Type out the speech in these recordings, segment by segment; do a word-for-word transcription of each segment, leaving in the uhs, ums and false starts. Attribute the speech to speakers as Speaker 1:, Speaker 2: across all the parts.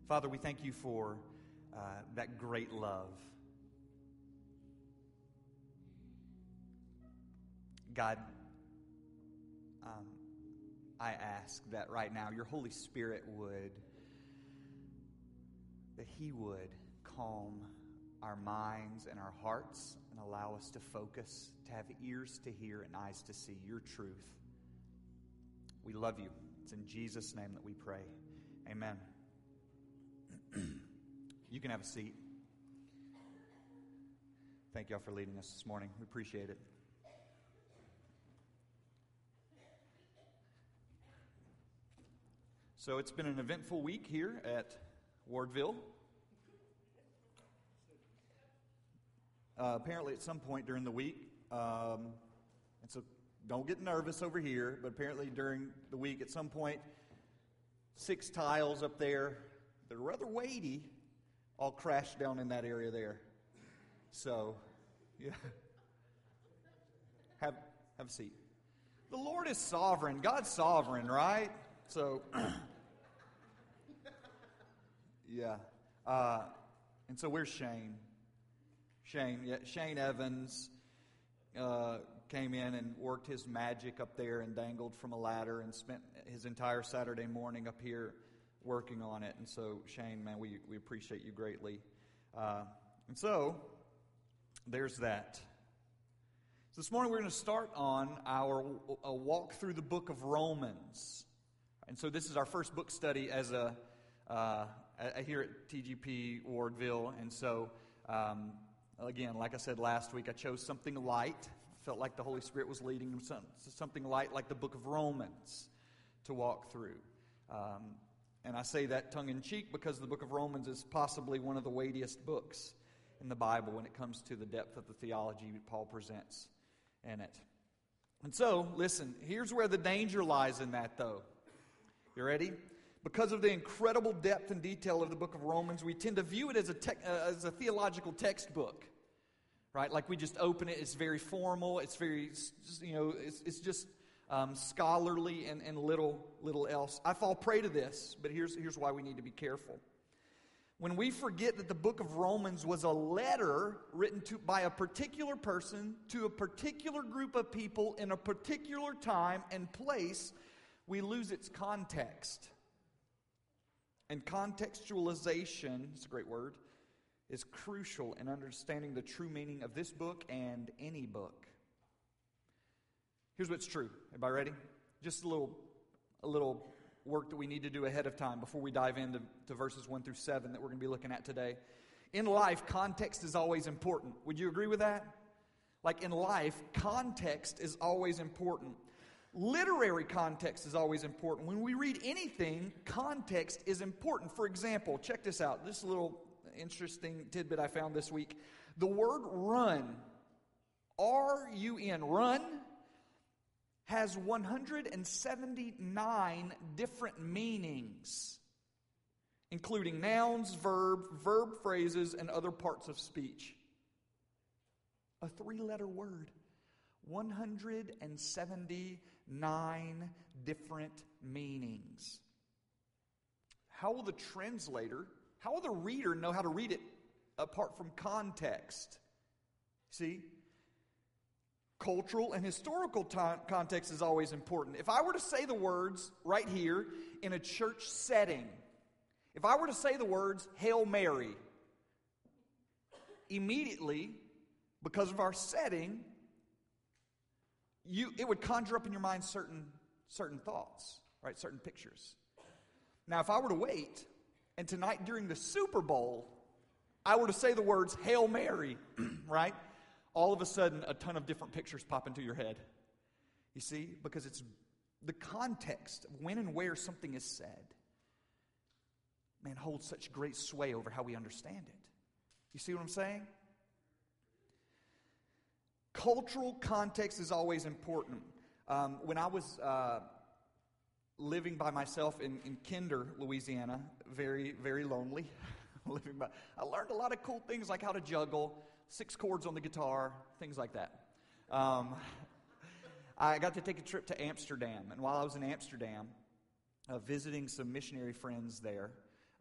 Speaker 1: Father, we thank you for uh, that great love. God, um, I ask that right now your Holy Spirit would, that He would calm our minds and our hearts and allow us to focus, to have ears to hear and eyes to see your truth. We love you. It's in Jesus' name that we pray. Amen. You can have a seat. Thank y'all for leading us this morning. We appreciate it. So it's been an eventful week here at Wardville. Uh, apparently at some point during the week, um, and so don't get nervous over here, but apparently during the week at some point, six tiles up there that are rather weighty all crashed down in that area there. So, yeah. Have, have a seat. The Lord is sovereign. God's sovereign, right? So, yeah. Uh, and so where's Shane? Shane, yeah, Shane Evans uh, came in and worked his magic up there and dangled from a ladder and spent his entire Saturday morning up here working on it. And so, Shane, man, we, we appreciate you greatly. Uh, and so, there's that. So this morning we're going to start on our a walk through the book of Romans. And so this is our first book study as a uh, here at T G P Wardville. And so, um, again, like I said last week, I chose something light. Felt like the Holy Spirit was leading me some, something light like the book of Romans to walk through. Um, and I say that tongue-in-cheek because the book of Romans is possibly one of the weightiest books in the Bible when it comes to the depth of the theology that Paul presents in it. And so, listen, here's where the danger lies in that, though. You ready? Because of the incredible depth and detail of the book of Romans, we tend to view it as a tech, uh, as a theological textbook, right? Like we just open it, it's very formal, it's very, you know, it's, it's just um, scholarly and, and little little else. I fall prey to this, but here's here's why we need to be careful. When we forget that the book of Romans was a letter written to by a particular person to a particular group of people in a particular time and place, we lose its context. And contextualization, it's a great word, is crucial in understanding the true meaning of this book and any book. Here's what's true. Everybody ready? Just a little, a little work that we need to do ahead of time before we dive into to verses one through seven that we're going to be looking at today. In life, context is always important. Would you agree with that? Like in life, context is always important. Literary context is always important. When we read anything, context is important. For example, check this out. This little interesting tidbit I found this week. The word run, R U N, run, has one hundred seventy-nine different meanings, including nouns, verb, verb phrases, and other parts of speech. A three-letter word. one hundred seventy-nine different meanings. How will the translator, how will the reader know how to read it apart from context? See? Cultural and historical t- context is always important. If I were to say the words right here in a church setting, if I were to say the words, Hail Mary, immediately, because of our setting, You, it would conjure up in your mind certain certain thoughts, right? Certain pictures. Now, if I were to wait, and tonight during the Super Bowl, I were to say the words, Hail Mary, right? All of a sudden, a ton of different pictures pop into your head. You see? Because it's the context of when and where something is said, man, holds such great sway over how we understand it. You see what I'm saying? Cultural context is always important. Um, when I was uh, living by myself in, in Kinder, Louisiana, very, very lonely, living by, I learned a lot of cool things like how to juggle, six chords on the guitar, things like that. Um, I got to take a trip to Amsterdam, and while I was in Amsterdam, uh, visiting some missionary friends there,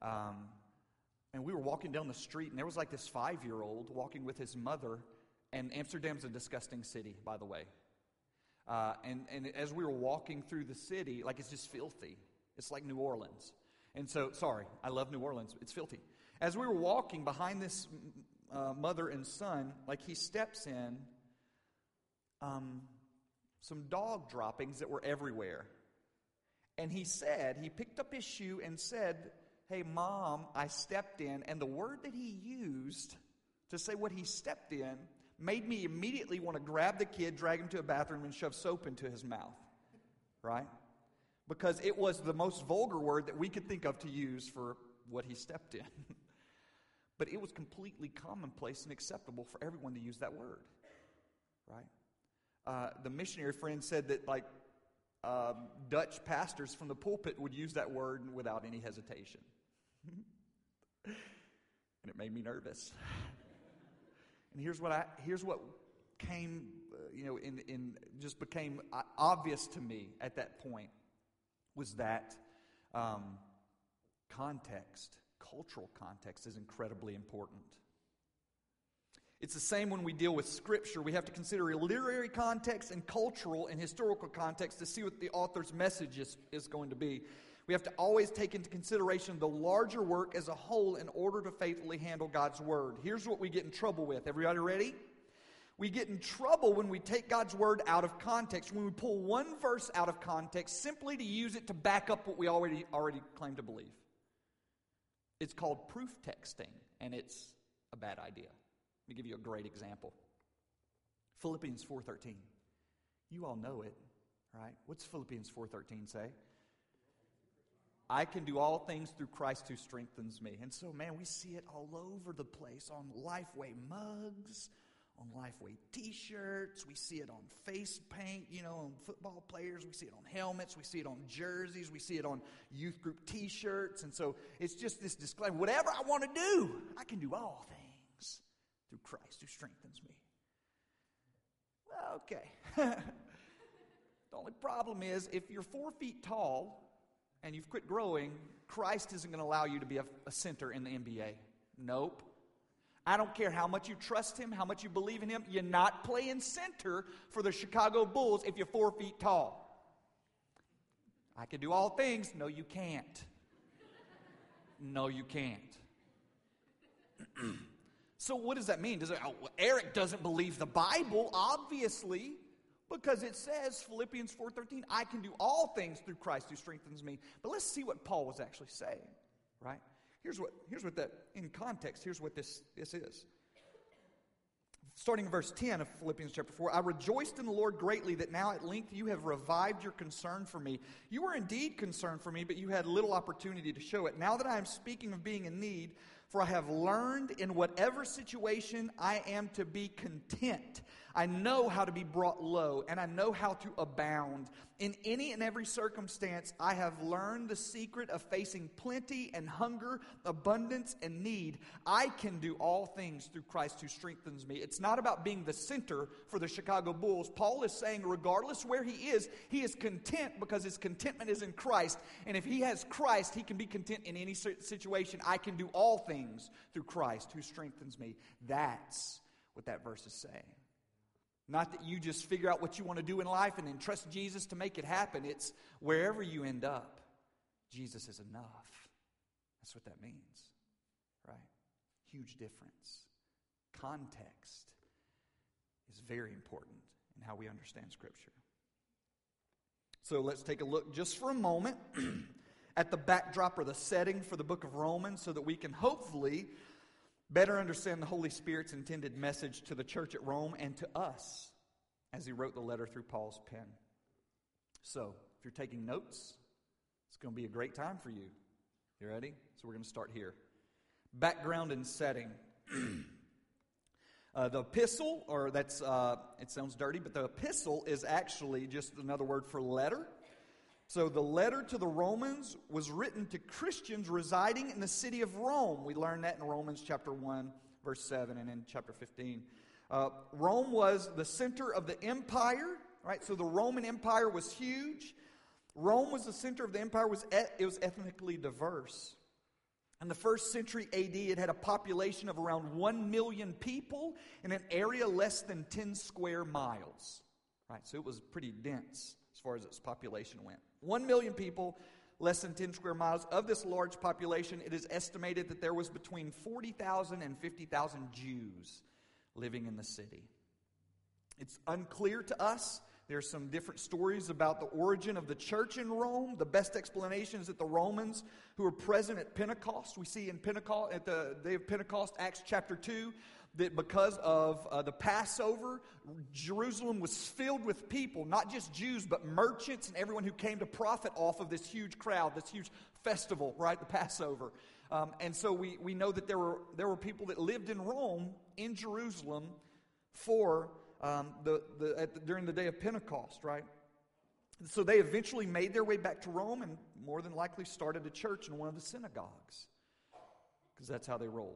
Speaker 1: Um, and we were walking down the street, and there was like this five-year-old walking with his mother, and Amsterdam's a disgusting city, by the way. Uh, and, and as we were walking through the city, like it's just filthy. It's like New Orleans. And so, sorry, I love New Orleans. It's filthy. As we were walking behind this uh, mother and son, like he steps in um, some dog droppings that were everywhere. And he said, he picked up his shoe and said, "Hey, Mom, I stepped in." And the word that he used to say what he stepped in made me immediately want to grab the kid, drag him to a bathroom, and shove soap into his mouth. Right? Because it was the most vulgar word that we could think of to use for what he stepped in. But it was completely commonplace and acceptable for everyone to use that word. Right? Uh, the missionary friend said that, like, uh, Dutch pastors from the pulpit would use that word without any hesitation. And it made me nervous. And here's what I here's what came, uh, you know, in in just became obvious to me at that point was that um, context, cultural context, is incredibly important. It's the same when we deal with Scripture. We have to consider literary context and cultural and historical context to see what the author's message is, is going to be. We have to always take into consideration the larger work as a whole in order to faithfully handle God's Word. Here's what we get in trouble with. Everybody ready? We get in trouble when we take God's Word out of context, when we pull one verse out of context simply to use it to back up what we already, already claim to believe. It's called proof texting, and it's a bad idea. Let me give you a great example. Philippians four thirteen. You all know it, right? What's Philippians four thirteen say? I can do all things through Christ who strengthens me. And so, man, we see it all over the place on Lifeway mugs, on Lifeway t-shirts. We see it on face paint, you know, on football players. We see it on helmets. We see it on jerseys. We see it on youth group t-shirts. And so it's just this disclaimer. Whatever I want to do, I can do all things through Christ who strengthens me. Well, okay. The only problem is if you're four feet tall and you've quit growing, Christ isn't going to allow you to be a, a center in the N B A. Nope. I don't care how much you trust Him, how much you believe in Him. You're not playing center for the Chicago Bulls if you're four feet tall. I can do all things. No, you can't. No, you can't. So what does that mean? Does it, oh, well, Eric doesn't believe the Bible, obviously, because it says, Philippians four thirteen, I can do all things through Christ who strengthens me. But let's see what Paul was actually saying, right? Here's what, here's what that, in context, here's what this, this is. Starting in verse ten of Philippians chapter four, I rejoiced in the Lord greatly that now at length you have revived your concern for me. You were indeed concerned for me, but you had little opportunity to show it. Now that I am speaking of being in need, for I have learned in whatever situation I am to be content. I know how to be brought low, and I know how to abound. In any and every circumstance, I have learned the secret of facing plenty and hunger, abundance and need. I can do all things through Christ who strengthens me. It's not about being the center for the Chicago Bulls. Paul is saying regardless where he is, he is content because his contentment is in Christ. And if he has Christ, he can be content in any situation. I can do all things through Christ who strengthens me. That's what that verse is saying. Not that you just figure out what you want to do in life and then trust Jesus to make it happen. It's wherever you end up, Jesus is enough. That's what that means, right? Huge difference. Context is very important in how we understand Scripture. So let's take a look just for a moment at the backdrop or the setting for the book of Romans so that we can hopefully better understand the Holy Spirit's intended message to the church at Rome and to us as he wrote the letter through Paul's pen. So, if you're taking notes, it's going to be a great time for you. You ready? So we're going to start here. Background and setting. uh, the epistle, or that's, uh, it sounds dirty, but the epistle is actually just another word for letter. So the letter to the Romans was written to Christians residing in the city of Rome. We learned that in Romans chapter one, verse seven, and in chapter fifteen. Uh, Rome was the center of the empire, right? So the Roman Empire was huge. Rome was the center of the empire. Was et- it was ethnically diverse. In the first century A D, it had a population of around one million people in an area less than ten square miles. Right, so it was pretty dense as far as its population went. one million people, less than ten square miles. Of this large population, it is estimated that there was between forty thousand and fifty thousand Jews living in the city. It's unclear to us. There's some different stories about the origin of the church in Rome. The best explanation is that the Romans who were present at Pentecost, we see in Pentecost, at the day of Pentecost, Acts chapter two, that because of uh, the Passover, Jerusalem was filled with people, not just Jews, but merchants and everyone who came to profit off of this huge crowd, this huge festival, right, the Passover. Um, and so we, we know that there were, there were people that lived in Rome, in Jerusalem, for Um, the, the, at the, during the day of Pentecost, right? So they eventually made their way back to Rome and more than likely started a church in one of the synagogues because that's how they rolled.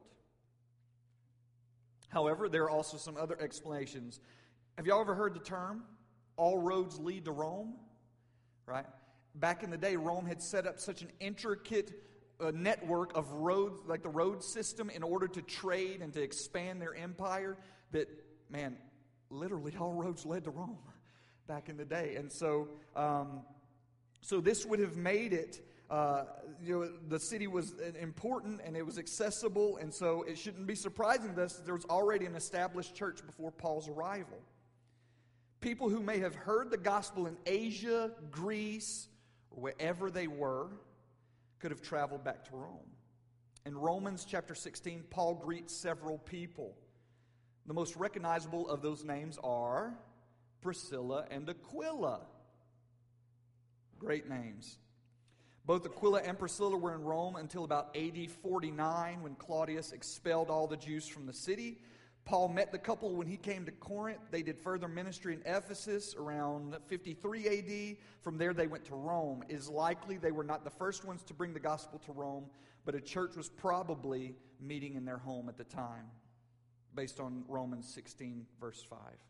Speaker 1: However, there are also some other explanations. Have y'all ever heard the term, all roads lead to Rome? Right? Back in the day, Rome had set up such an intricate uh, network of roads, like the road system, in order to trade and to expand their empire that, man, literally all roads led to Rome back in the day. And so um, so this would have made it, uh, you know, the city was important and it was accessible, and so it shouldn't be surprising to us that there was already an established church before Paul's arrival. People who may have heard the gospel in Asia, Greece, or wherever they were, could have traveled back to Rome. In Romans chapter sixteen, Paul greets several people. The most recognizable of those names are Priscilla and Aquila. Great names. Both Aquila and Priscilla were in Rome until about A D forty-nine, when Claudius expelled all the Jews from the city. Paul met the couple when he came to Corinth. They did further ministry in Ephesus around fifty-three A D. From there they went to Rome. It is likely they were not the first ones to bring the gospel to Rome, but a church was probably meeting in their home at the time, based on Romans sixteen, verse five.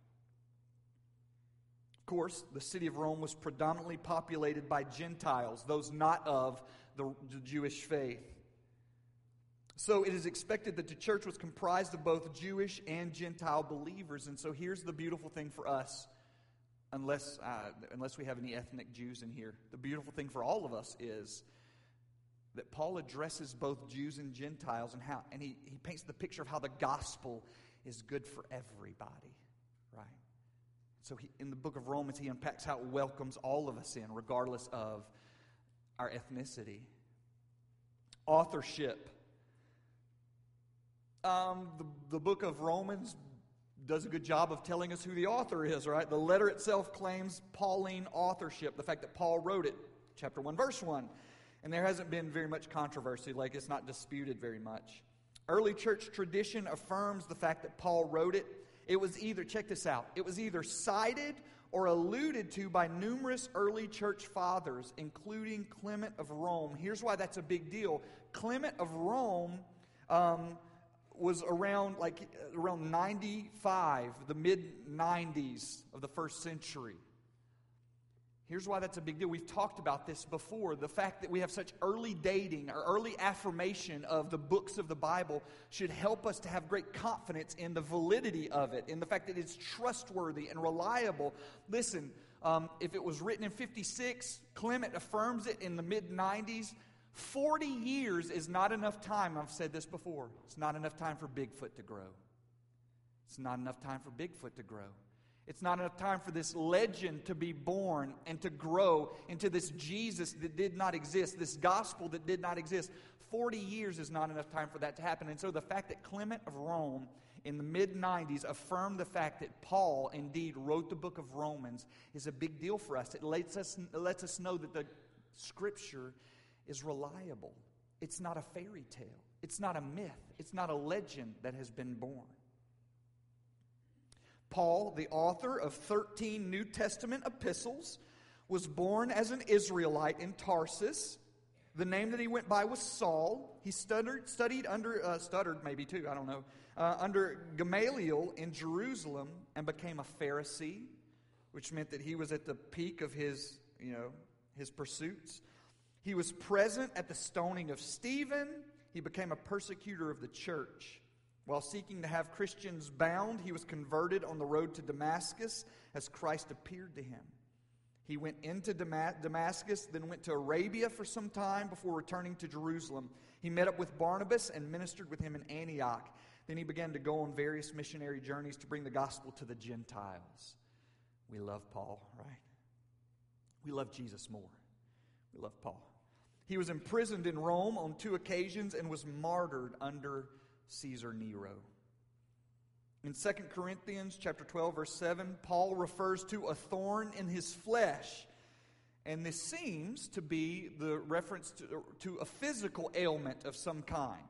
Speaker 1: Of course, the city of Rome was predominantly populated by Gentiles, those not of the, the Jewish faith. So it is expected that the church was comprised of both Jewish and Gentile believers. And so here's the beautiful thing for us, unless, uh, unless we have any ethnic Jews in here. The beautiful thing for all of us is that Paul addresses both Jews and Gentiles, and how, and he, he paints the picture of how the gospel is good for everybody, right? So he, in the book of Romans, he unpacks how it welcomes all of us in, regardless of our ethnicity. Authorship. Um, the, the book of Romans does a good job of telling us who the author is, right? The letter itself claims Pauline authorship, the fact that Paul wrote it, chapter one, verse one. And there hasn't been very much controversy, like it's not disputed very much. Early church tradition affirms the fact that Paul wrote it. It was either, check this out, it was either cited or alluded to by numerous early church fathers, including Clement of Rome. Here's why that's a big deal. Clement of Rome um, was around like around ninety-five, the mid nineties of the first century. Here's why that's a big deal. We've talked about this before. The fact that we have such early dating or early affirmation of the books of the Bible should help us to have great confidence in the validity of it, in the fact that it's trustworthy and reliable. Listen, um, if it was written in fifty-six, Clement affirms it in the mid nineties. forty years is not enough time. I've said this before. It's not enough time for Bigfoot to grow. It's not enough time for Bigfoot to grow. It's not enough time for this legend to be born and to grow into this Jesus that did not exist, this gospel that did not exist. forty years is not enough time for that to happen. And so the fact that Clement of Rome in the mid nineties affirmed the fact that Paul indeed wrote the book of Romans is a big deal for us. It lets us, it lets us know that the Scripture is reliable. It's not a fairy tale. It's not a myth. It's not a legend that has been born. Paul, the author of thirteen New Testament epistles, was born as an Israelite in Tarsus. The name that he went by was Saul. He stuttered, studied under, uh, stuttered maybe too, I don't know, uh, under Gamaliel in Jerusalem and became a Pharisee, which meant that he was at the peak of his, you know, his pursuits. He was present at the stoning of Stephen. He he became a persecutor of the church. While seeking to have Christians bound, he was converted on the road to Damascus as Christ appeared to him. He went into Damascus, then went to Arabia for some time before returning to Jerusalem. He met up with Barnabas and ministered with him in Antioch. Then he began to go on various missionary journeys to bring the gospel to the Gentiles. We love Paul, right? We love Jesus more. We love Paul. He was imprisoned in Rome on two occasions and was martyred under Caesar Nero. In Second Corinthians chapter twelve, verse seven, Paul refers to a thorn in his flesh. And this seems to be the reference to, to a physical ailment of some kind.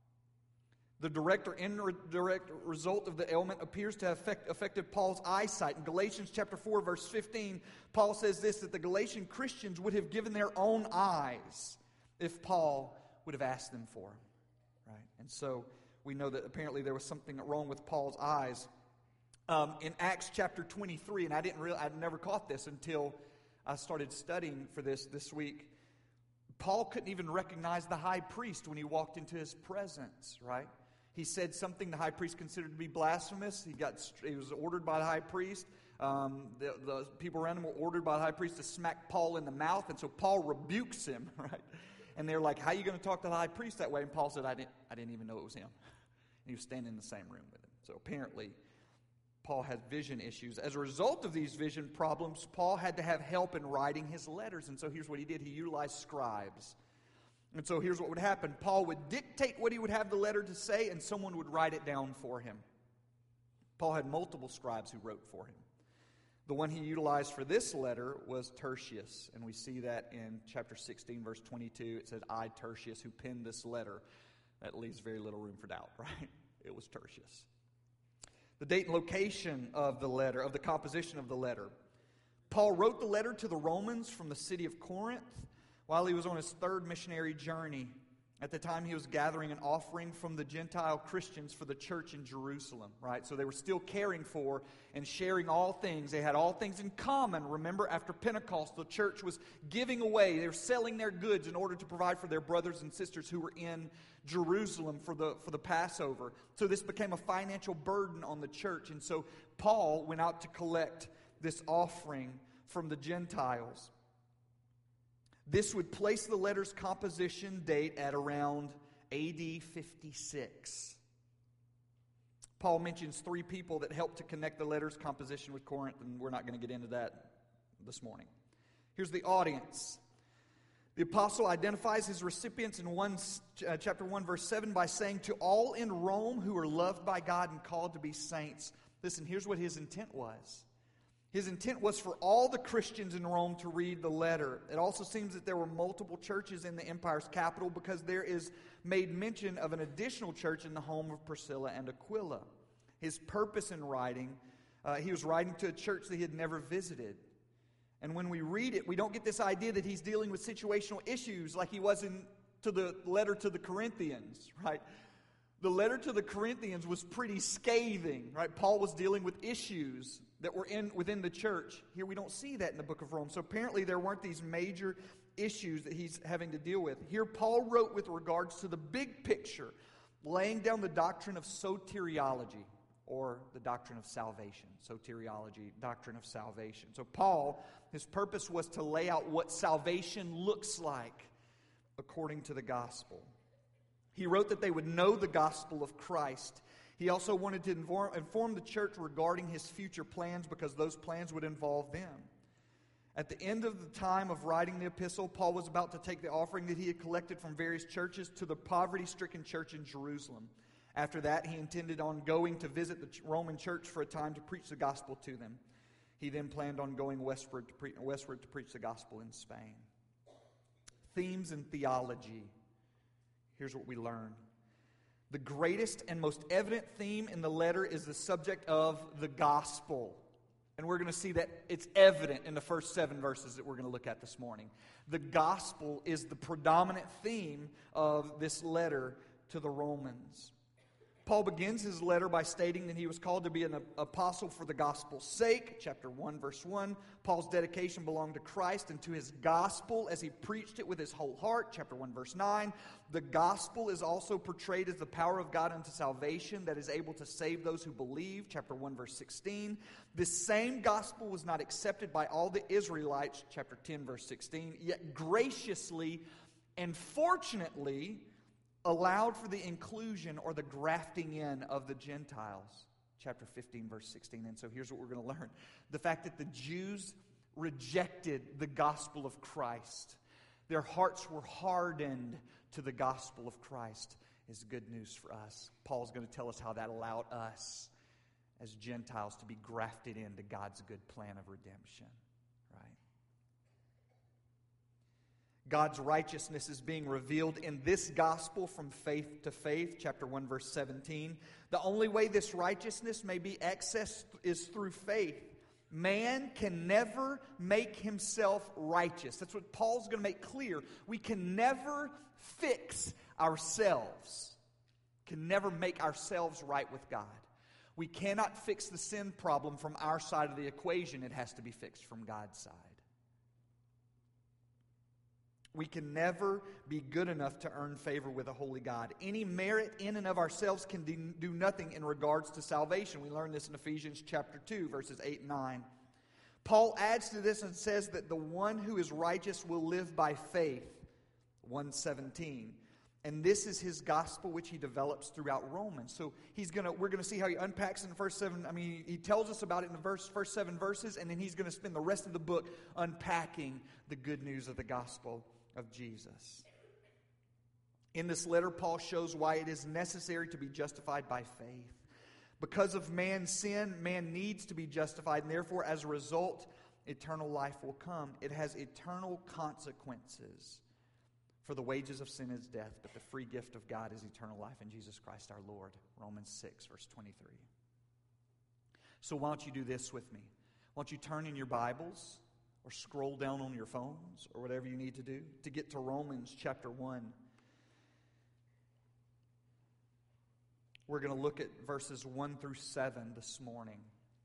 Speaker 1: The direct or indirect result of the ailment appears to have affect, affected Paul's eyesight. In Galatians chapter four, verse fifteen, Paul says this, that the Galatian Christians would have given their own eyes if Paul would have asked them for them. Right? And so we know that apparently there was something wrong with Paul's eyes. Um, in Acts chapter twenty-three, and I didn't really, I never caught this until I started studying for this this week. Paul couldn't even recognize the high priest when he walked into his presence, right? He said something the high priest considered to be blasphemous. He got he was ordered by the high priest. Um, the, the people around him were ordered by the high priest to smack Paul in the mouth, and so Paul rebukes him, right? And they're like, "How are you going to talk to the high priest that way?" And Paul said, "I didn't, I didn't even know it was him." And he was standing in the same room with him. So apparently, Paul had vision issues. As a result of these vision problems, Paul had to have help in writing his letters. And so here's what he did. He utilized scribes. And so here's what would happen. Paul would dictate what he would have the letter to say, and someone would write it down for him. Paul had multiple scribes who wrote for him. The one he utilized for this letter was Tertius. And we see that in chapter sixteen, verse twenty-two. It says, "I, Tertius, who penned this letter." That leaves very little room for doubt, right? It was Tertius. The date and location of the letter, of the composition of the letter. Paul wrote the letter to the Romans from the city of Corinth while he was on his third missionary journey. At the time, he was gathering an offering from the Gentile Christians for the church in Jerusalem, right? So they were still caring for and sharing all things. They had all things in common. Remember, after Pentecost, the church was giving away. They were selling their goods in order to provide for their brothers and sisters who were in Jerusalem for the, for the Passover. So this became a financial burden on the church. And so Paul went out to collect this offering from the Gentiles. This would place the letter's composition date at around A D fifty-six. Paul mentions three people that helped to connect the letter's composition with Corinth, and we're not going to get into that this morning. Here's the audience. The apostle identifies his recipients in one, uh, chapter one, verse seven by saying, "To all in Rome who are loved by God and called to be saints." Listen, here's what his intent was. His intent was for all the Christians in Rome to read the letter. It also seems that there were multiple churches in the empire's capital because there is made mention of an additional church in the home of Priscilla and Aquila. His purpose in writing, uh, he was writing to a church that he had never visited. And when we read it, we don't get this idea that he's dealing with situational issues like he was in to the letter to the Corinthians, right? The letter to the Corinthians was pretty scathing, right? Paul was dealing with issues that were in within the church. Here we don't see that in the book of Rome. So apparently there weren't these major issues that he's having to deal with. Here Paul wrote with regards to the big picture, laying down the doctrine of soteriology, or the doctrine of salvation. Soteriology, doctrine of salvation. So Paul, his purpose was to lay out what salvation looks like according to the gospel. He wrote that they would know the gospel of Christ. He also wanted to inform, inform the church regarding his future plans because those plans would involve them. At the end of the time of writing the epistle, Paul was about to take the offering that he had collected from various churches to the poverty-stricken church in Jerusalem. After that, he intended on going to visit the Roman church for a time to preach the gospel to them. He then planned on going westward to, pre- westward to preach the gospel in Spain. Themes in theology. Here's what we learn. The greatest and most evident theme in the letter is the subject of the gospel. And we're going to see that it's evident in the first seven verses that we're going to look at this morning. The gospel is the predominant theme of this letter to the Romans. Paul begins his letter by stating that he was called to be an apostle for the gospel's sake. Chapter one, verse one. Paul's dedication belonged to Christ and to his gospel as he preached it with his whole heart. Chapter one, verse nine. The gospel is also portrayed as the power of God unto salvation that is able to save those who believe. Chapter one, verse sixteen. This same gospel was not accepted by all the Israelites. Chapter ten, verse sixteen. Yet graciously and fortunately allowed for the inclusion or the grafting in of the Gentiles. Chapter fifteen, verse sixteen. And so here's what we're going to learn. The fact that the Jews rejected the gospel of Christ, their hearts were hardened to the gospel of Christ, is good news for us. Paul's going to tell us how that allowed us as Gentiles to be grafted into God's good plan of redemption. God's righteousness is being revealed in this gospel from faith to faith. Chapter one, verse seventeen. The only way this righteousness may be accessed is through faith. Man can never make himself righteous. That's what Paul's going to make clear. We can never fix ourselves. Can never make ourselves right with God. We cannot fix the sin problem from our side of the equation. It has to be fixed from God's side. We can never be good enough to earn favor with a holy God. Any merit in and of ourselves can do nothing in regards to salvation. We learn this in Ephesians chapter two, verses eight and nine. Paul adds to this and says that the one who is righteous will live by faith. one seventeen. And this is his gospel which he develops throughout Romans. So he's gonna we're gonna see how he unpacks in the first seven. I mean, he tells us about it in the verse, first seven verses, and then he's gonna spend the rest of the book unpacking the good news of the gospel of Jesus. In this letter, Paul shows why it is necessary to be justified by faith. Because of man's sin, man needs to be justified, and therefore, as a result, eternal life will come. It has eternal consequences. For the wages of sin is death, but the free gift of God is eternal life in Jesus Christ our Lord. Romans six, verse twenty-three. So why don't you do this with me? Why don't you turn in your Bibles or scroll down on your phones or whatever you need to do to get to Romans chapter one. We're going to look at verses one through seven this morning.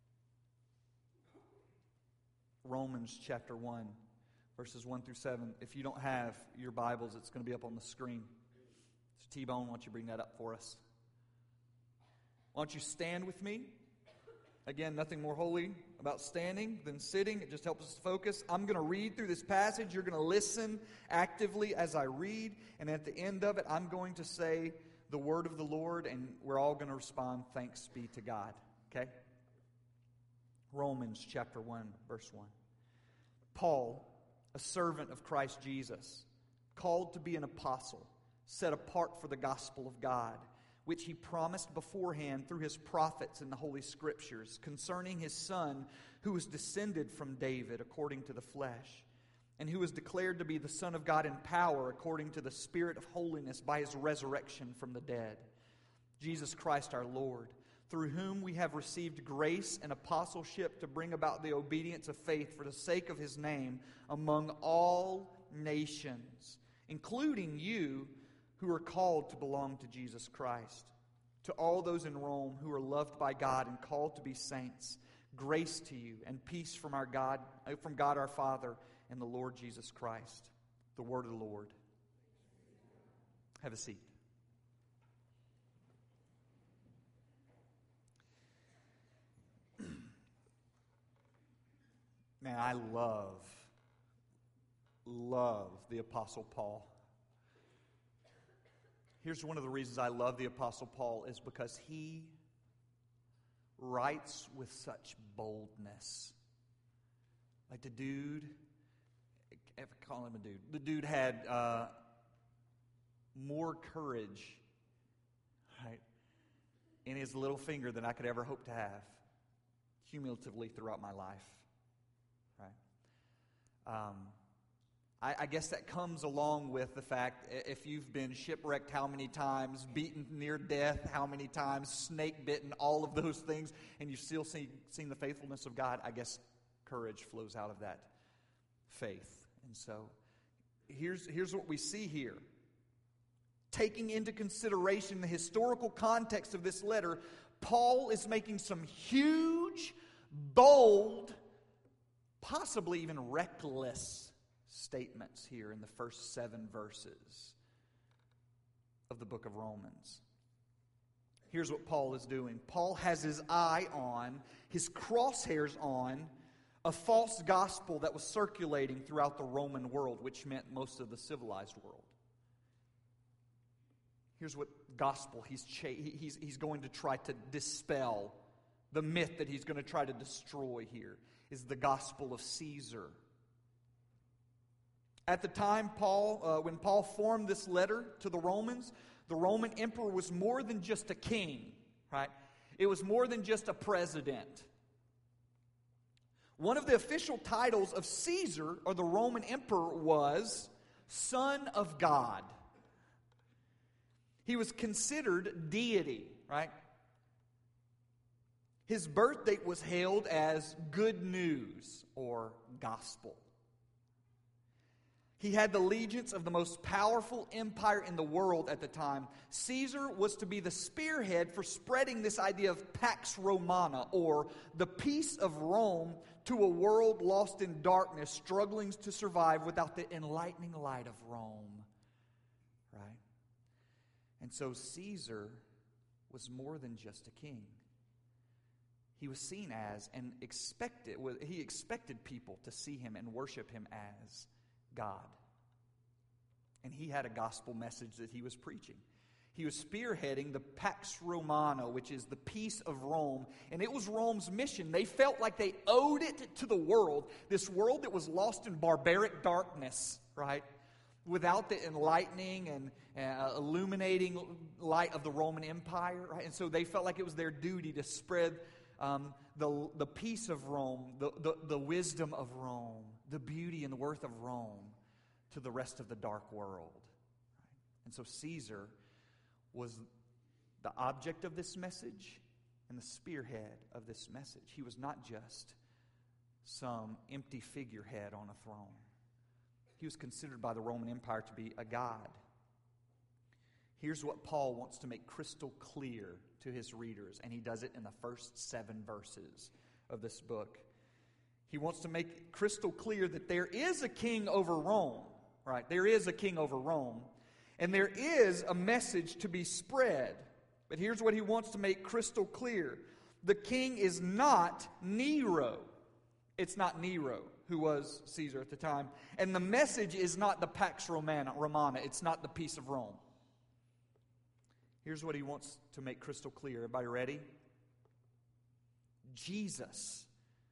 Speaker 1: Romans chapter one, verses one through seven. If you don't have your Bibles, it's going to be up on the screen. So T-Bone, why don't you bring that up for us? Why don't you stand with me? Again, nothing more holy about standing than sitting. It just helps us focus. I'm going to read through this passage. You're going to listen actively as I read. And at the end of it, I'm going to say the word of the Lord, and we're all going to respond, thanks be to God. Okay? Romans chapter one, verse one. Paul, a servant of Christ Jesus, called to be an apostle, set apart for the gospel of God, which he promised beforehand through his prophets in the Holy Scriptures, concerning his Son, who was descended from David according to the flesh, and who was declared to be the Son of God in power according to the Spirit of holiness by his resurrection from the dead, Jesus Christ our Lord, through whom we have received grace and apostleship to bring about the obedience of faith for the sake of his name among all nations, including you who are called to belong to Jesus Christ. To all those in Rome who are loved by God and called to be saints, grace to you and peace from our God, from God our Father and the Lord Jesus Christ. The word of the Lord. Have a seat. Man, I love, love the Apostle Paul. Here's one of the reasons I love the Apostle Paul is because he writes with such boldness. Like the dude, if I call him a dude, the dude had uh, more courage, right, in his little finger than I could ever hope to have, cumulatively throughout my life, right? Um, I, I guess that comes along with the fact if you've been shipwrecked how many times, beaten near death how many times, snake bitten, all of those things, and you've still seen, seen the faithfulness of God, I guess courage flows out of that faith. And so here's, here's what we see here. taking into consideration the historical context of this letter, Paul is making some huge, bold, possibly even reckless statements here in the first seven verses of the book of Romans. Here's what Paul is doing. Paul has his eye on, his crosshairs on, a false gospel that was circulating throughout the Roman world, which meant most of the civilized world. Here's what gospel he's, cha- he's, he's going to try to dispel. The myth that he's going to try to destroy here is the gospel of Caesar. At the time, Paul, uh, when Paul formed this letter to the Romans, the Roman emperor was more than just a king, right? It was more than just a president. One of the official titles of Caesar, or the Roman emperor, was Son of God. He was considered deity, right? His birth date was hailed as good news or gospel. He had the allegiance of the most powerful empire in the world at the time. Caesar was to be the spearhead for spreading this idea of Pax Romana, or the peace of Rome, to a world lost in darkness, struggling to survive without the enlightening light of Rome. Right? And so Caesar was more than just a king. He was seen as and expected, he expected people to see him and worship him as God. And he had a gospel message that he was preaching. He was spearheading the Pax Romana, which is the peace of Rome. And it was Rome's mission. They felt like they owed it to the world, this world that was lost in barbaric darkness, right? Without the enlightening and uh, illuminating light of the Roman Empire, right? And so they felt like it was their duty to spread um, the, the peace of Rome, the, the, the wisdom of Rome, the beauty and the worth of Rome to the rest of the dark world. Right? And so Caesar was the object of this message and the spearhead of this message. He was not just some empty figurehead on a throne. He was considered by the Roman Empire to be a god. Here's what Paul wants to make crystal clear to his readers, and he does it in the first seven verses of this book. He wants to make crystal clear that there is a king over Rome, right? There is a king over Rome, and there is a message to be spread. But here's what he wants to make crystal clear. The king is not Nero. It's not Nero, who was Caesar at the time. And the message is not the Pax Romana. Romana. It's not the peace of Rome. Here's what he wants to make crystal clear. Everybody ready? Jesus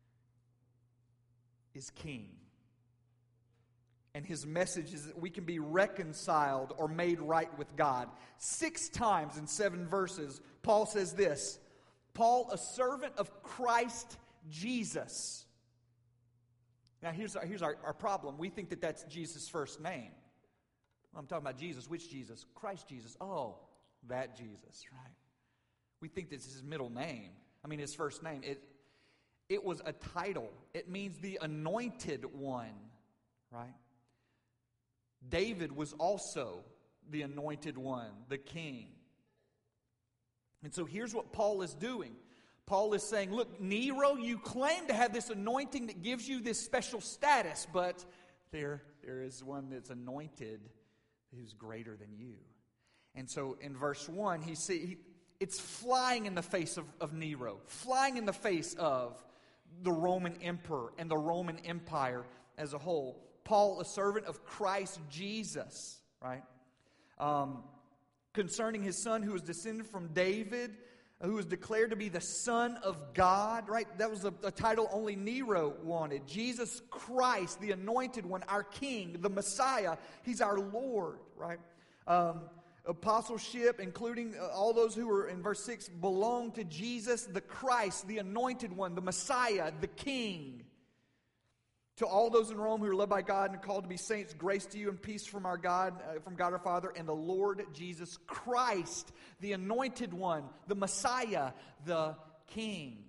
Speaker 1: is king. And his message is that we can be reconciled or made right with God. Six times in seven verses, Paul says this. Paul, a servant of Christ Jesus. Now, here's our, here's our, our problem. We think that that's Jesus' first name. I'm talking about Jesus. Which Jesus? Christ Jesus. Oh, that Jesus, right? We think this is his middle name. I mean, his first name. It, it was a title. It means the anointed one, right? David was also the anointed one, the king. And so here's what Paul is doing. Paul is saying, look, Nero, you claim to have this anointing that gives you this special status, but there, there is one that's anointed who's greater than you. And so in verse one, he see he, it's flying in the face of, of Nero, flying in the face of the Roman emperor and the Roman Empire as a whole. Paul, a servant of Christ Jesus, right? Um, concerning his son who was descended from David, who was declared to be the Son of God, right? That was a, a title only Nero wanted. Jesus Christ, the Anointed One, our King, the Messiah. He's our Lord, right? Um, apostleship, including uh, all those who were in verse six, belong to Jesus, the Christ, the Anointed One, the Messiah, the King. To all those in Rome who are led by God and called to be saints, grace to you and peace from our God, uh, from God our Father and the Lord Jesus Christ, the Anointed One, the Messiah, the King.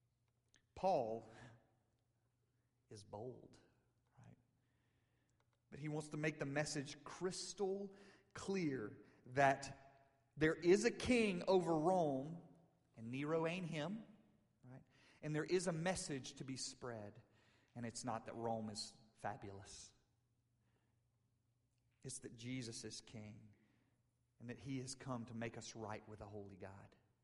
Speaker 1: Paul is bold, right? But he wants to make the message crystal clear that there is a king over Rome, and Nero ain't him, right? And there is a message to be spread, and it's not that Rome is fabulous. It's that Jesus is king, and that he has come to make us right with a holy God.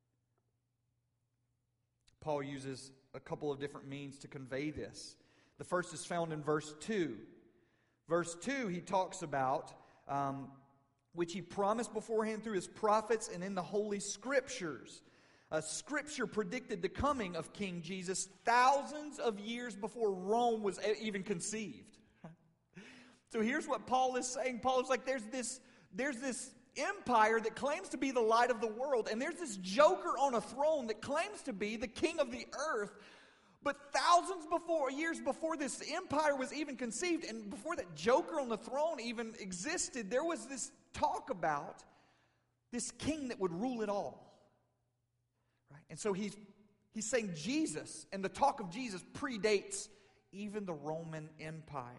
Speaker 1: Paul uses a couple of different means to convey this. The first is found in verse two. Verse two, he talks about, um, which he promised beforehand through his prophets and in the Holy Scriptures. Uh, scripture predicted the coming of King Jesus thousands of years before Rome was even conceived. So here's what Paul is saying. Paul is like, there's this, there's this empire that claims to be the light of the world, and there's this joker on a throne that claims to be the king of the earth. But thousands before, years before this empire was even conceived, and before that joker on the throne even existed, there was this talk about this king that would rule it all. Right? And so he's he's saying Jesus, and the talk of Jesus predates even the Roman Empire.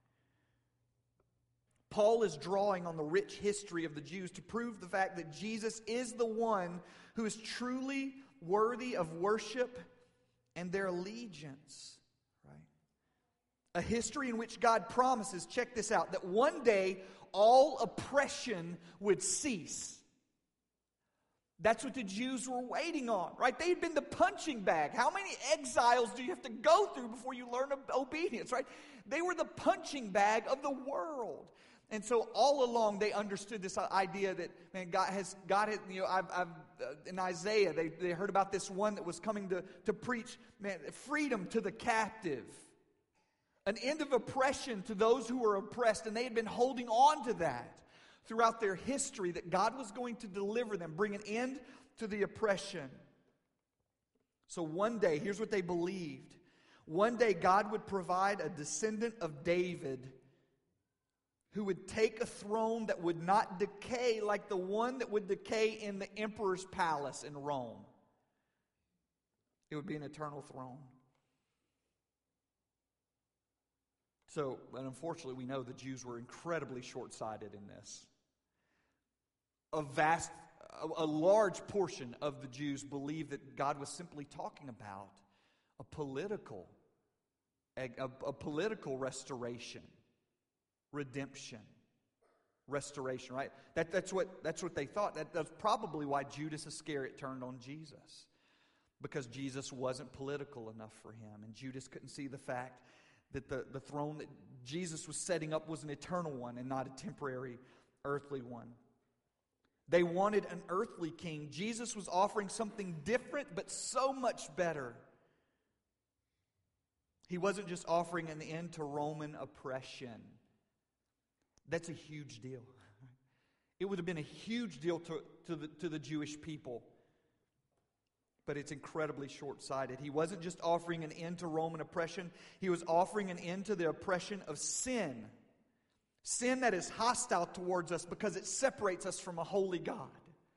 Speaker 1: Paul is drawing on the rich history of the Jews to prove the fact that Jesus is the one who is truly worthy of worship and their allegiance. Right? A history in which God promises, check this out, that one day all oppression would cease. That's what the Jews were waiting on, right? They had been the punching bag. How many exiles do you have to go through before you learn obedience, right? They were the punching bag of the world. And so all along they understood this idea that, man, God has, God has, you know, I've, I've uh, in Isaiah, they, they heard about this one that was coming to, to preach, man, freedom to the captive. An end of oppression to those who were oppressed, and they had been holding on to that throughout their history, that God was going to deliver them, bring an end to the oppression. So one day, here's what they believed. One day God would provide a descendant of David who would take a throne that would not decay like the one that would decay in the emperor's palace in Rome. It would be an eternal throne. So, and unfortunately, we know the Jews were incredibly short-sighted in this. A vast, a, a large portion of the Jews believed that God was simply talking about a political, a, a, a political restoration, redemption, restoration. Right? That, that's what that's what they thought. That, that's probably why Judas Iscariot turned on Jesus, because Jesus wasn't political enough for him, and Judas couldn't see the fact that the, the throne that Jesus was setting up was an eternal one and not a temporary earthly one. They wanted an earthly king. Jesus was offering something different, but so much better. He wasn't just offering an end to Roman oppression. That's a huge deal. It would have been a huge deal to, to, the, to the Jewish people. But it's incredibly short-sighted. He wasn't just offering an end to Roman oppression. He was offering an end to the oppression of sin. Sin that is hostile towards us because it separates us from a holy God.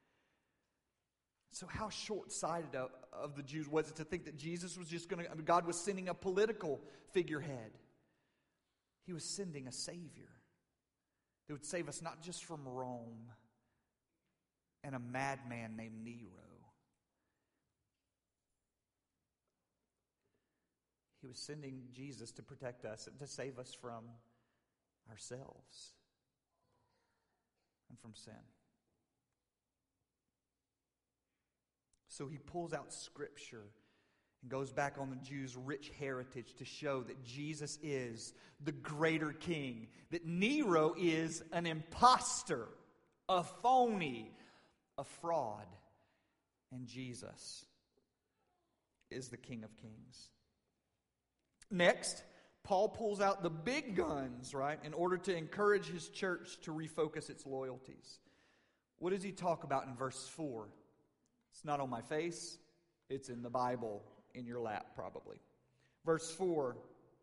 Speaker 1: So how short-sighted of, of the Jews was it to think that Jesus was just going to, I mean, God was sending a political figurehead. He was sending a Savior that would save us not just from Rome and a madman named Nero. He was sending Jesus to protect us and to save us from ourselves and from sin. So he pulls out Scripture and goes back on the Jews' rich heritage to show that Jesus is the greater king, that Nero is an imposter, a phony, a fraud, and Jesus is the King of Kings. Next, Paul pulls out the big guns, right, in order to encourage his church to refocus its loyalties. What does he talk about in verse four? It's not on my face. It's in the Bible in your lap, probably. Verse four.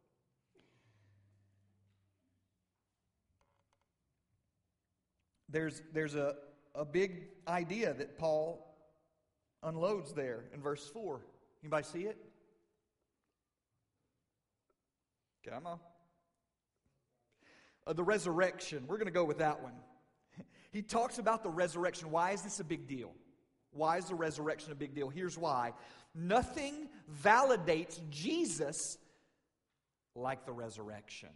Speaker 1: There's, there's a, a big idea that Paul unloads there in verse four. Anybody see it? Come on. uh, the resurrection. We're going to go with that one. He talks about the resurrection. Why is this a big deal? Why is the resurrection a big deal? Here's why. Nothing validates Jesus like the resurrection.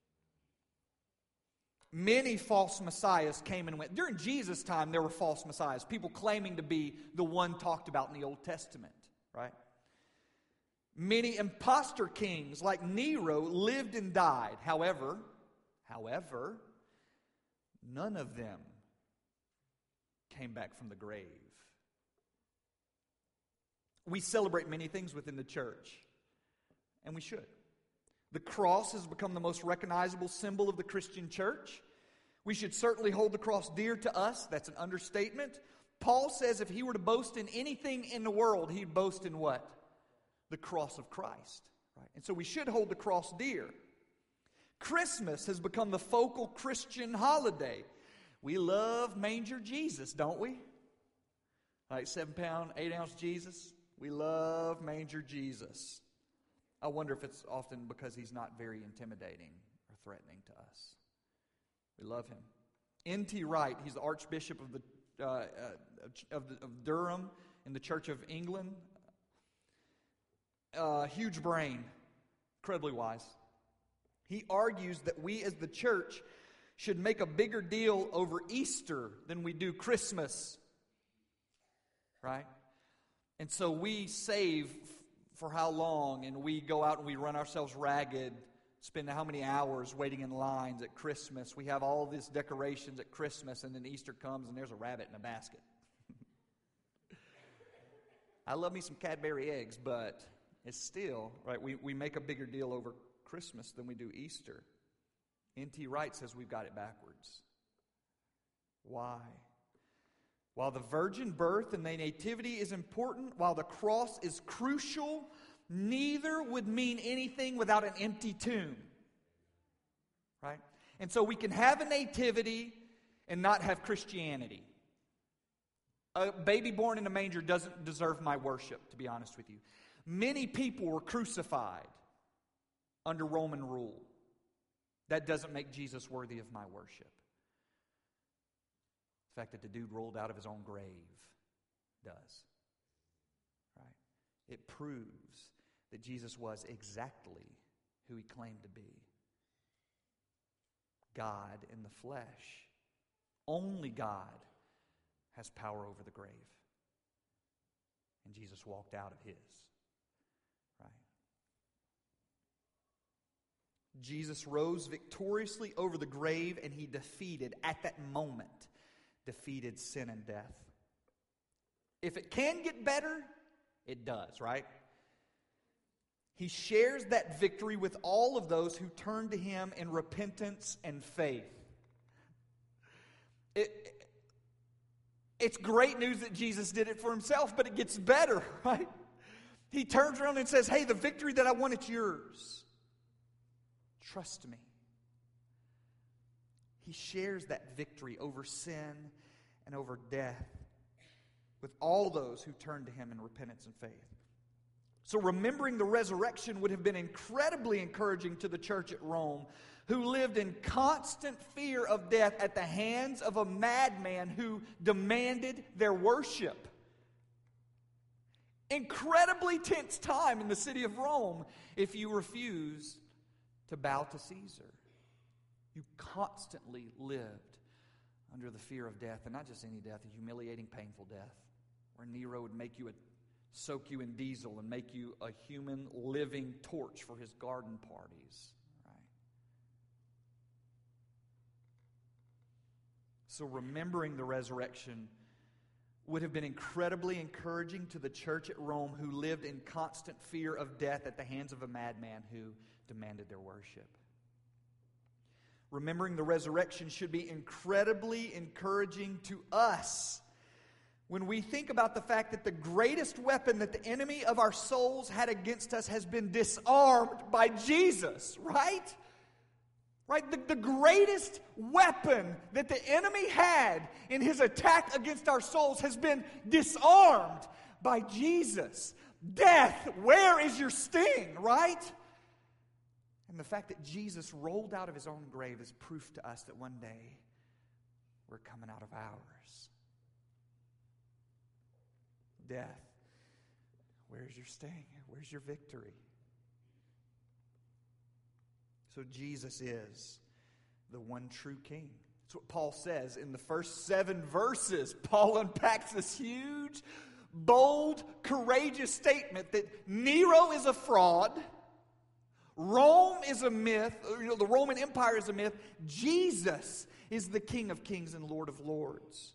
Speaker 1: Many false messiahs came and went. During Jesus' time, there were false messiahs, people claiming to be the one talked about in the Old Testament, right? Many imposter kings like Nero lived and died. However, however, none of them came back from the grave. We celebrate many things within the church, and we should. The cross has become the most recognizable symbol of the Christian church. We should certainly hold the cross dear to us. That's an understatement. Paul says if he were to boast in anything in the world, he'd boast in what? The cross of Christ. Right? And so we should hold the cross dear. Christmas has become the focal Christian holiday. We love manger Jesus, don't we? Like seven pound, eight ounce Jesus. We love manger Jesus. I wonder if it's often because he's not very intimidating or threatening to us. We love him. N T Wright, he's the Archbishop of the uh, uh, of, the, of Durham in the Church of England. Uh, huge brain, incredibly wise. He argues that we as the church should make a bigger deal over Easter than we do Christmas. Right? And so we save for how long, and we go out and we run ourselves ragged, spend how many hours waiting in lines at Christmas. We have all these decorations at Christmas, and then Easter comes and there's a rabbit in a basket. I love me some Cadbury eggs, but it's still, right, we, we make a bigger deal over Christmas than we do Easter. N T Wright says we've got it backwards. Why? While the virgin birth and the nativity is important, while the cross is crucial, neither would mean anything without an empty tomb. Right? And so we can have a nativity and not have Christianity. A baby born in a manger doesn't deserve my worship, to be honest with you. Many people were crucified under Roman rule. That doesn't make Jesus worthy of my worship. The fact that the dude rolled out of his own grave does. Right? It proves that Jesus was exactly who he claimed to be. God in the flesh. Only God has power over the grave. And Jesus walked out of his. Right? Jesus rose victoriously over the grave, and he defeated, at that moment, defeated sin and death. If it can get better, it does, right? He shares that victory with all of those who turn to him in repentance and faith. It, it's great news that Jesus did it for himself, but it gets better, right? He turns around and says, hey, the victory that I want, it's yours. Trust me. He shares that victory over sin and over death with all those who turn to him in repentance and faith. So remembering the resurrection would have been incredibly encouraging to the church at Rome, who lived in constant fear of death at the hands of a madman who demanded their worship. Incredibly tense time in the city of Rome if you refuse to bow to Caesar. You constantly lived under the fear of death, and not just any death, a humiliating, painful death, where Nero would make you a, soak you in diesel and make you a human living torch for his garden parties. Right? So remembering the resurrection would have been incredibly encouraging to the church at Rome, who lived in constant fear of death at the hands of a madman who demanded their worship. Remembering the resurrection should be incredibly encouraging to us when we think about the fact that the greatest weapon that the enemy of our souls had against us has been disarmed by Jesus, right? Right? The, the greatest weapon that the enemy had in his attack against our souls has been disarmed by Jesus. Death, where is your sting, right? And the fact that Jesus rolled out of his own grave is proof to us that one day we're coming out of ours. Death, where's your sting? Where's your victory? So Jesus is the one true King. That's what Paul says in the first seven verses. Paul unpacks this huge, bold, courageous statement that Nero is a fraud, Rome is a myth, you know, the Roman Empire is a myth. Jesus is the King of kings and Lord of lords.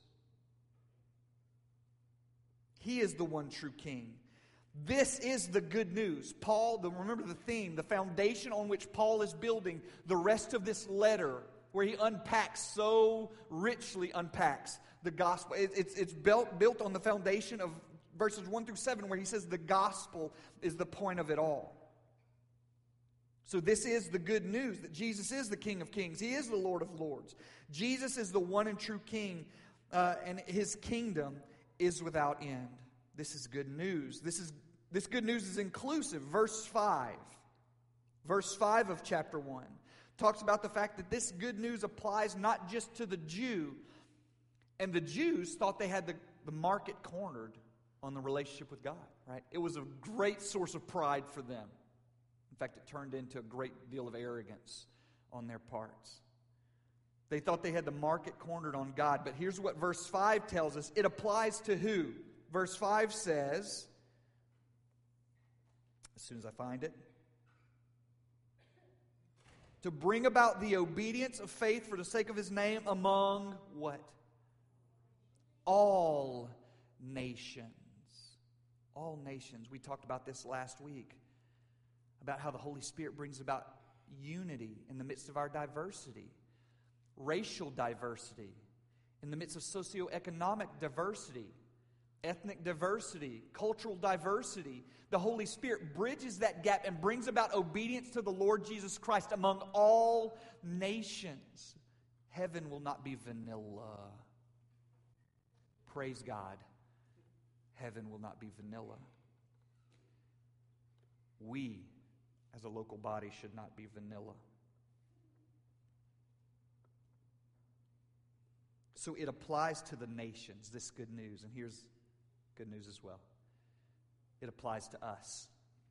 Speaker 1: He is the one true King. This is the good news. Paul, the, remember the theme, the foundation on which Paul is building the rest of this letter, where he unpacks, so richly unpacks the gospel. It, it's it's built, built on the foundation of verses one through seven, where he says the gospel is the point of it all. So this is the good news, that Jesus is the King of kings. He is the Lord of lords. Jesus is the one and true King, uh, and his kingdom is without end. This is good news. This is this good news is inclusive. Verse five. Verse five of chapter one talks about the fact that this good news applies not just to the Jew. And the Jews thought they had the, the market cornered on the relationship with God, right? It was a great source of pride for them. In fact, it turned into a great deal of arrogance on their parts. They thought they had the market cornered on God. But here's what verse five tells us. It applies to who? Verse five says, as soon as I find it, to bring about the obedience of faith for the sake of his name among what? All nations. All nations. We talked about this last week, about how the Holy Spirit brings about unity in the midst of our diversity, racial diversity, in the midst of socioeconomic diversity, ethnic diversity, cultural diversity. The Holy Spirit bridges that gap and brings about obedience to the Lord Jesus Christ among all nations. Heaven will not be vanilla. Praise God. Heaven will not be vanilla. We, as a local body, should not be vanilla. So it applies to the nations, this good news. And here's good news as well. It applies to us.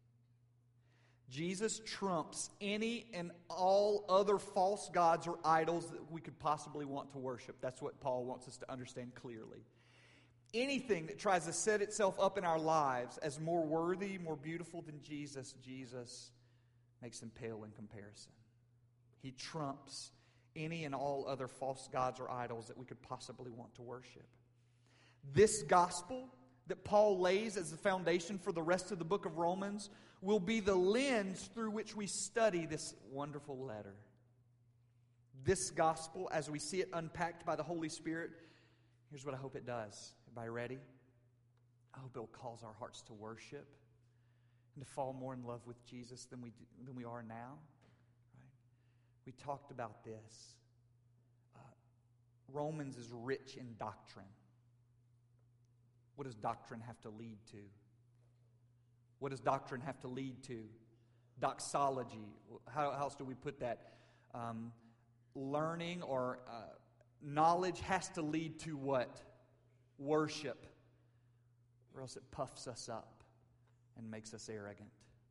Speaker 1: Jesus trumps any and all other false gods or idols that we could possibly want to worship. That's what Paul wants us to understand clearly. Anything that tries to set itself up in our lives as more worthy, more beautiful than Jesus, Jesus makes him pale in comparison. He trumps any and all other false gods or idols that we could possibly want to worship. This gospel that Paul lays as the foundation for the rest of the book of Romans will be the lens through which we study this wonderful letter. This gospel, as we see it unpacked by the Holy Spirit, here's what I hope it does. Everybody ready? I hope it will cause our hearts to worship and to fall more in love with Jesus than we do, than we are now. Right? We talked about this. Uh, Romans is rich in doctrine. What does doctrine have to lead to? What does doctrine have to lead to? Doxology. How, how else do we put that? Um, learning or uh, knowledge has to lead to what? Worship. Or else it puffs us up and makes us arrogant.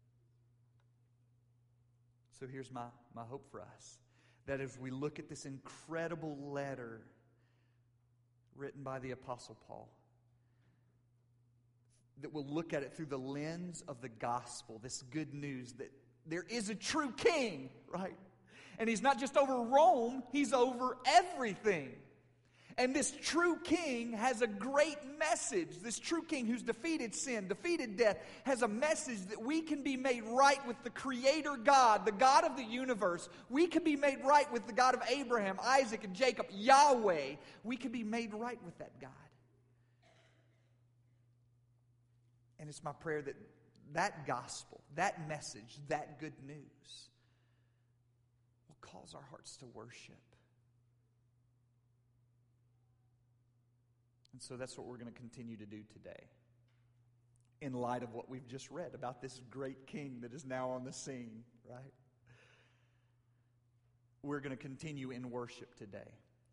Speaker 1: So here's my, my hope for us. That as we look at this incredible letter written by the Apostle Paul, that we'll look at it through the lens of the gospel, this good news that there is a true king, right? And he's not just over Rome, he's over everything. And this true king has a great message. This true king who's defeated sin, defeated death, has a message that we can be made right with the Creator God, the God of the universe. We can be made right with the God of Abraham, Isaac, and Jacob, Yahweh. We can be made right with that God. And it's my prayer that that gospel, that message, that good news will cause our hearts to worship. And so that's what we're going to continue to do today, in light of what we've just read about this great king that is now on the scene, right? we're going to continue in worship today.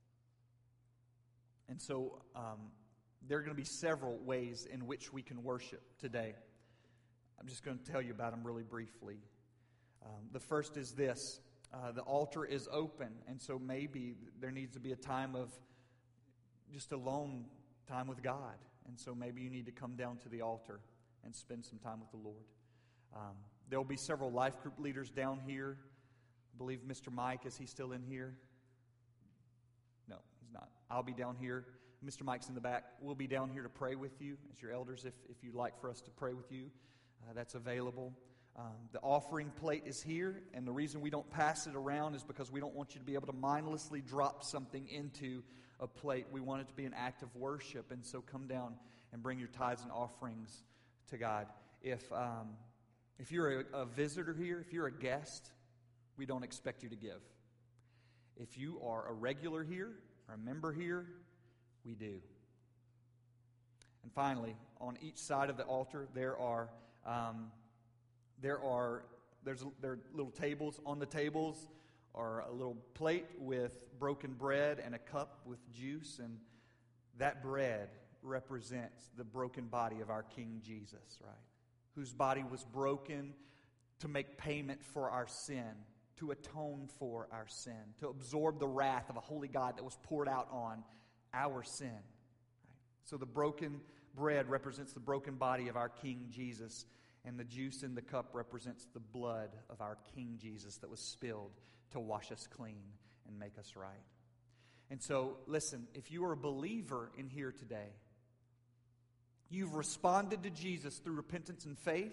Speaker 1: And so um, there are going to be several ways in which we can worship today. I'm just going to tell you about them really briefly. Um, the first is this. Uh, the altar is open, and so maybe there needs to be a time of just alone time with God. And so maybe you need to come down to the altar and spend some time with the Lord. Um, there will be several life group leaders down here. I believe Mister Mike, is he still in here? No, he's not. I'll be down here. Mister Mike's in the back. We'll be down here to pray with you as your elders if, if you'd like for us to pray with you. Uh, that's available. Um, the offering plate is here, and the reason we don't pass it around is because we don't want you to be able to mindlessly drop something into a plate. We want it to be an act of worship, and so come down and bring your tithes and offerings to God. If um, if you're a, a visitor here, if you're a guest, we don't expect you to give. If you are a regular here, or a member here, we do. And finally, on each side of the altar, there are um, there are there's there are little tables. On the tables are a little plate with broken bread and a cup with juice, and that bread represents the broken body of our King Jesus, right? Whose body was broken to make payment for our sin, to atone for our sin, to absorb the wrath of a holy God that was poured out on our sin. Right? So the broken bread represents the broken body of our King Jesus, and the juice in the cup represents the blood of our King Jesus that was spilled to wash us clean and make us right. And so, listen, if you are a believer in here today, you've responded to Jesus through repentance and faith,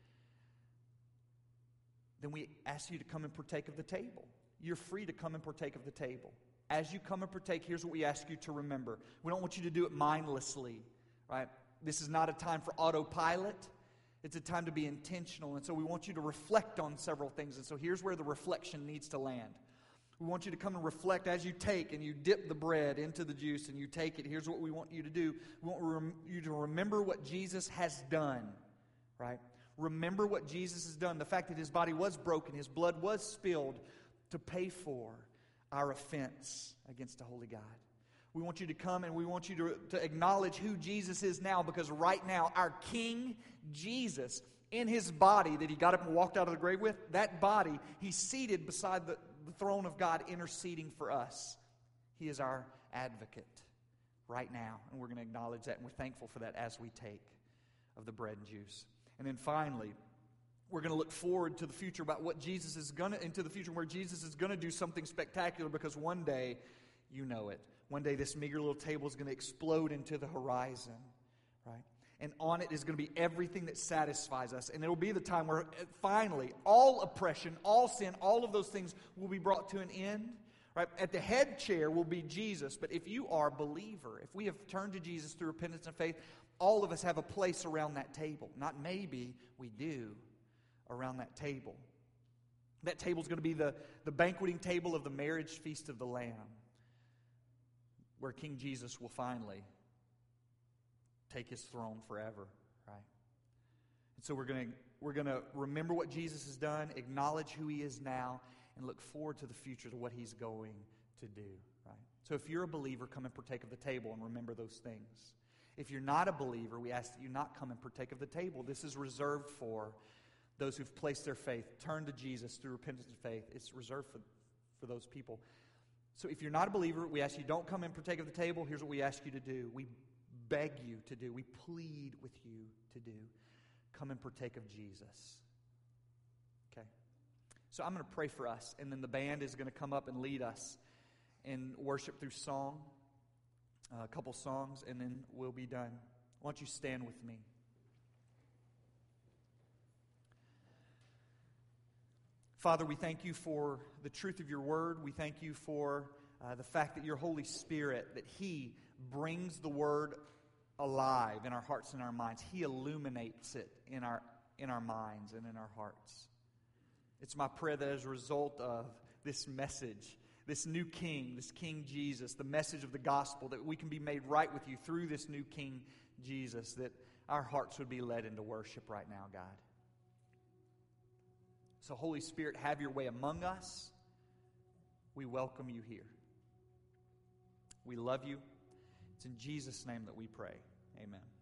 Speaker 1: then we ask you to come and partake of the table. You're free to come and partake of the table. As you come and partake, here's what we ask you to remember. We don't want you to do it mindlessly, right? This is not a time for autopilot. It's a time to be intentional. And so we want you to reflect on several things. And so here's where the reflection needs to land. We want you to come and reflect as you take and you dip the bread into the juice and you take it. Here's what we want you to do. We want rem- you to remember what Jesus has done, right? Remember what Jesus has done. The fact that His body was broken, His blood was spilled to pay for our offense against a holy God. We want you to come and we want you to, to acknowledge who Jesus is now, because right now our King Jesus, in His body that He got up and walked out of the grave with, that body, He's seated beside the, the throne of God interceding for us. He is our advocate right now, and we're going to acknowledge that, and we're thankful for that as we take of the bread and juice. And then finally, we're going to look forward to the future about what Jesus is going to, into the future where Jesus is going to do something spectacular, because one day, you know it, one day this meager little table is going to explode into the horizon, right? And on it is going to be everything that satisfies us. And it will be the time where finally all oppression, all sin, all of those things will be brought to an end, right? At the head chair will be Jesus. But if you are a believer, if we have turned to Jesus through repentance and faith, all of us have a place around that table. Not maybe, we do, around that table. That table is going to be the, the banqueting table of the marriage feast of the Lamb, where King Jesus will finally take His throne forever, right? And so we're going to we're going to remember what Jesus has done, acknowledge who He is now, and look forward to the future, to what He's going to do, right? So if you're a believer, come and partake of the table and remember those things. If you're not a believer, we ask that you not come and partake of the table. This is reserved for those who've placed their faith, turned to Jesus through repentance and faith. It's reserved for, for those people. So if you're not a believer, we ask you don't come and partake of the table. Here's what we ask you to do. We beg you to do. We plead with you to do. Come and partake of Jesus. Okay? So I'm going to pray for us, and then the band is going to come up and lead us in worship through song, a couple songs, and then we'll be done. Why don't you stand with me? Father, we thank you for the truth of your word. We thank you for uh, the fact that your Holy Spirit, that He brings the word alive in our hearts and our minds. He illuminates it in our, in our minds and in our hearts. It's my prayer that as a result of this message, this new King, this King Jesus, the message of the gospel, that we can be made right with you through this new King Jesus, that our hearts would be led into worship right now, God. So, Holy Spirit, have your way among us. We welcome you here. We love you. It's in Jesus' name that we pray. Amen.